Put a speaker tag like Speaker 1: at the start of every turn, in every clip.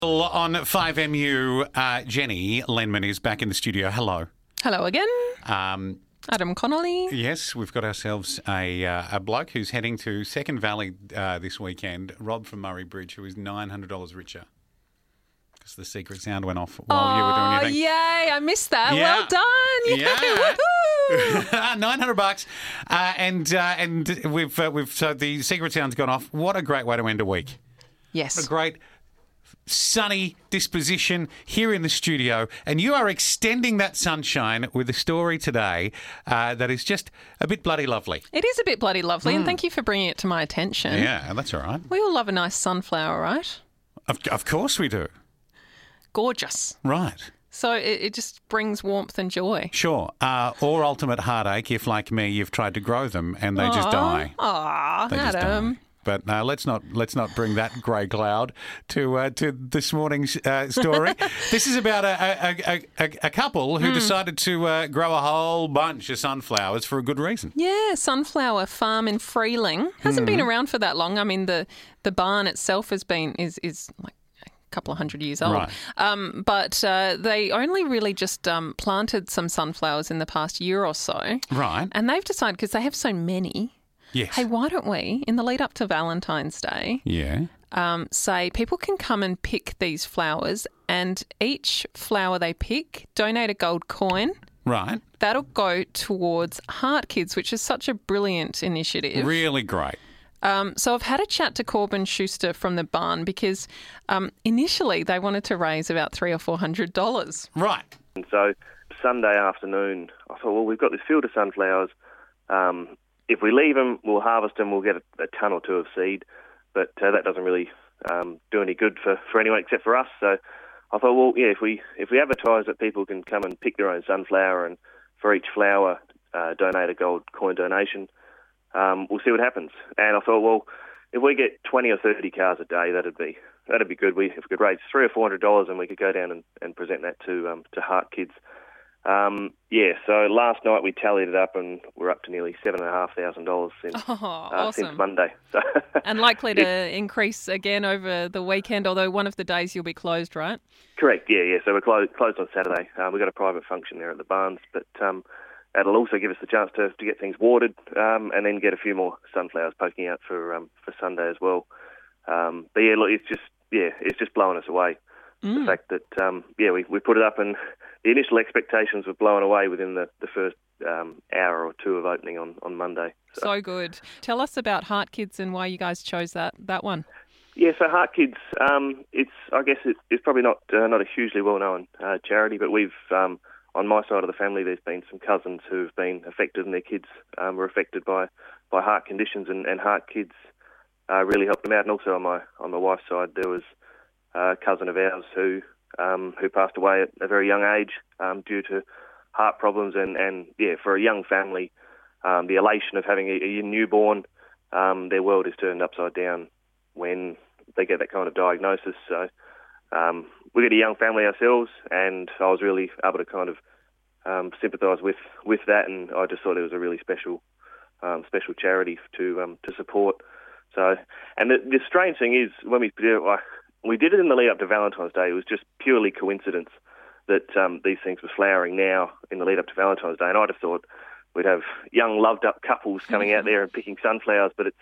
Speaker 1: On 5MU, Jenny Lenman is back in the studio. Hello.
Speaker 2: Hello again. Adam Connolly.
Speaker 1: Yes, we've got ourselves a bloke who's heading to Second Valley this weekend, Rob from Murray Bridge, who is $900 richer. Because the secret sound went off while you were doing your thing.
Speaker 2: Yay, I missed that.
Speaker 1: Yeah.
Speaker 2: Well done.
Speaker 1: Yeah.
Speaker 2: Woohoo.
Speaker 1: $900. And we've so the secret sound's gone off. What a great way to end a week.
Speaker 2: Yes.
Speaker 1: What a great sunny disposition here in the studio, and you are extending that sunshine with a story today that is just a bit bloody lovely.
Speaker 2: It is a bit bloody lovely, and thank you for bringing it to my attention.
Speaker 1: Yeah, that's all right.
Speaker 2: We all love a nice sunflower, right?
Speaker 1: Of course we do.
Speaker 2: Gorgeous.
Speaker 1: Right.
Speaker 2: So it just brings warmth and joy.
Speaker 1: Sure. Or ultimate heartache if, like me, you've tried to grow them and they just die.
Speaker 2: Aw,
Speaker 1: They just
Speaker 2: Adam.
Speaker 1: die. But let's not bring that grey cloud to this morning's story. This is about a couple who decided to grow a whole bunch of sunflowers for a good reason.
Speaker 2: Yeah, Sunflower Farm in Freeling. Hasn't been around for that long. I mean, the barn itself is like a couple of 100 years old.
Speaker 1: Right.
Speaker 2: But they only really just planted some sunflowers in the past year or so.
Speaker 1: Right.
Speaker 2: And they've decided, because they have so many,
Speaker 1: Yes.
Speaker 2: hey, why don't we, in the lead up to Valentine's Day,
Speaker 1: Yeah.
Speaker 2: say people can come and pick these flowers, and each flower they pick, donate a gold coin.
Speaker 1: Right.
Speaker 2: That'll go towards Heart Kids, which is such a brilliant initiative.
Speaker 1: Really great.
Speaker 2: So I've had a chat to Corbin Schuster from the barn, because initially they wanted to raise about $300 or $400.
Speaker 1: Right.
Speaker 3: And so Sunday afternoon, I thought, well, we've got this field of sunflowers. If we leave them, we'll harvest them, we'll get a ton or two of seed, but that doesn't really do any good for anyone except for us. So I thought, well, yeah, if we advertise that people can come and pick their own sunflower, and for each flower donate a gold coin donation, we'll see what happens. And I thought, well, if we get 20 or 30 cars a day, that'd be good. If we could raise $300 or $400, and we could go down and present that to Heart Kids. So last night we tallied it up, and we're up to nearly $7,500 since Monday. So
Speaker 2: And likely to increase again over the weekend, although one of the days you'll be closed, right?
Speaker 3: Correct, yeah. So we're closed on Saturday. We've got a private function there at the barns, but it'll also give us the chance to get things watered, and then get a few more sunflowers poking out for Sunday as well. But yeah, look, it's just blowing us away. The fact that we put it up, and the initial expectations were blown away within the first hour or two of opening on Monday.
Speaker 2: So good. Tell us about Heart Kids and why you guys chose that one.
Speaker 3: Yeah, so Heart Kids, it's probably not a hugely well-known charity, but we've on my side of the family, there's been some cousins who've been affected, and their kids were affected by heart conditions, and Heart Kids really helped them out. And also on my wife's side, there was a cousin of ours who passed away at a very young age due to heart problems, and for a young family, the elation of having a newborn, their world is turned upside down when they get that kind of diagnosis. So we got a young family ourselves, and I was really able to kind of sympathise with that, and I just thought it was a really special charity to support. So, and the strange thing is, when we did it in the lead up to Valentine's Day, it was just purely coincidence that these things were flowering now in the lead up to Valentine's Day, and I just thought we'd have young loved up couples coming out there and picking sunflowers, but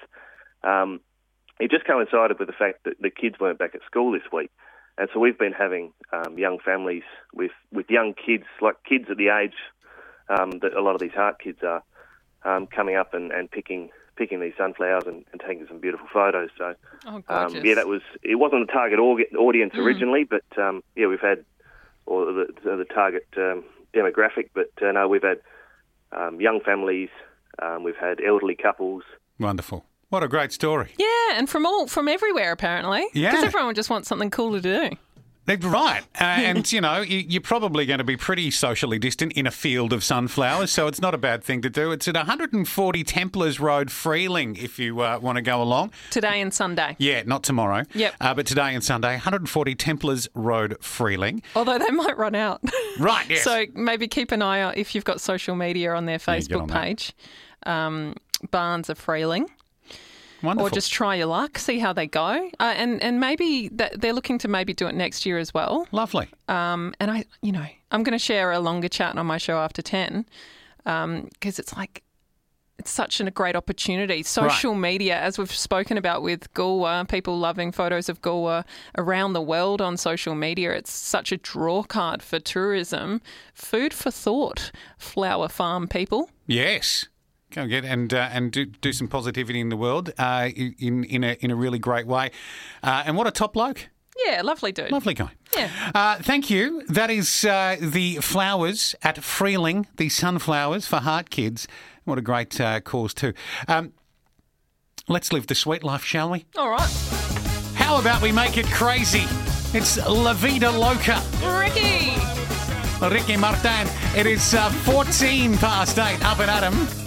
Speaker 3: it just coincided with the fact that the kids weren't back at school this week. And so we've been having young families with young kids, like kids at the age that a lot of these Heart Kids are, coming up and picking these sunflowers and taking some beautiful photos. So,
Speaker 2: gorgeous.
Speaker 3: It wasn't the target audience originally, but we've had the target demographic. But no, we've had young families, we've had elderly couples.
Speaker 1: Wonderful. What a great story.
Speaker 2: Yeah, and from everywhere apparently.
Speaker 1: Yeah.
Speaker 2: Because everyone just wants something cool to do.
Speaker 1: Right. And, you're probably going to be pretty socially distant in a field of sunflowers, so it's not a bad thing to do. It's at 140 Templars Road, Freeling, if you want to go along.
Speaker 2: Today and Sunday.
Speaker 1: Yeah, not tomorrow.
Speaker 2: Yep.
Speaker 1: But today and Sunday, 140 Templars Road, Freeling.
Speaker 2: Although they might run out.
Speaker 1: Right, yes.
Speaker 2: So maybe keep an eye out if you've got social media on their Facebook page. Barns of Freeling.
Speaker 1: Wonderful.
Speaker 2: or just try your luck, see how they go, and maybe they're looking to maybe do it next year as well.
Speaker 1: Lovely.
Speaker 2: And I'm going to share a longer chat on my show after 10, because it's such a great opportunity. Social media, as we've spoken about with Goolwa, people loving photos of Goolwa around the world on social media. It's such a draw card for tourism. Food for thought, Flower Farm people.
Speaker 1: Yes. Go get and do some positivity in the world in a really great way. And what a top bloke.
Speaker 2: Yeah, lovely dude.
Speaker 1: Lovely guy.
Speaker 2: Yeah.
Speaker 1: Thank you. That is the flowers at Freeling, the sunflowers for Heart Kids. What a great cause too. Let's live the sweet life, shall we?
Speaker 2: All right.
Speaker 1: How about we make it crazy? It's La Vida Loca.
Speaker 2: Ricky
Speaker 1: Ricky Martin. It is 14 past 8. Up and Adam.